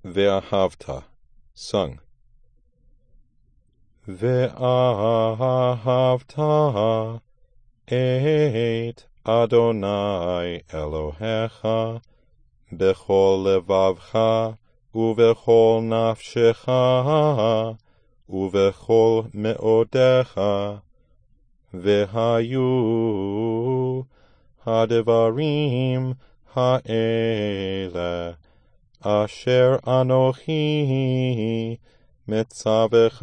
ואהבת, sung. ואהבת את אדוני אלוהיך בכל לבבך ובכל נפשך ובכל מאודך, והיו הדברים האלה אשר אנוכי מצווך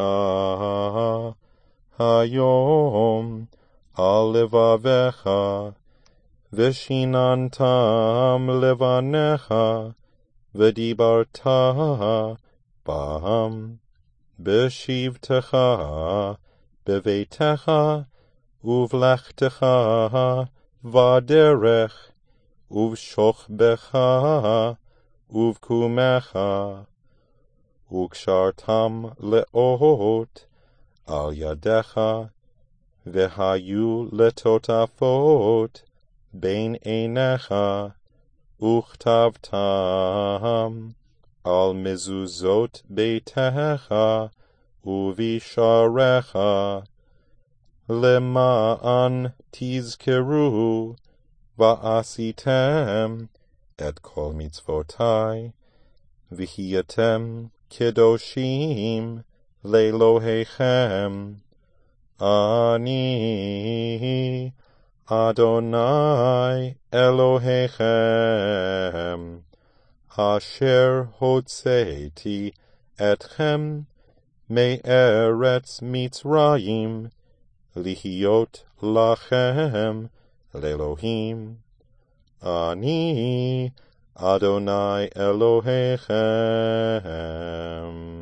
היום על לבביך, ושיננתם לבניך, ודיברת בם בשבתך, בביתך, ובלכתך בדרך, ובשוכבך, ובקומך, וקשרתם לאות על ידך, והיו לטוטפות בין עיניך, וכתבתם על מזוזות ביתך ובשעריך, למען תזכרו ועשיתם את כל מצוותי, והייתם קדושים לאלוהיכם. אני אדוני אלוהיכם, אשר הוצאתי אתכם מארץ מצרים, להיות לכם לאלוהים. אני אדוני אלוהיכם.